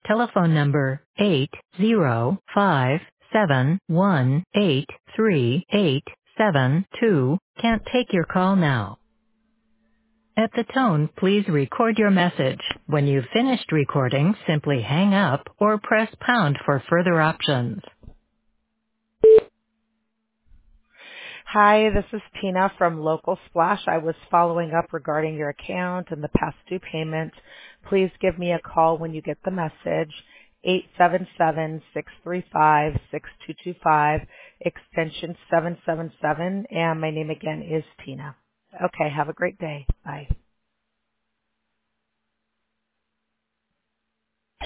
telephone number 80571838872 can't take your call now. At the tone, please record your message. When you've finished recording, simply hang up or press pound for further options. Hi, this is Tina from Local Splash. I was following up regarding your account and the past due payment. Please give me a call when you get the message. 877-635-6225, extension 777, and my name again is Tina. Okay, have a great day. Bye.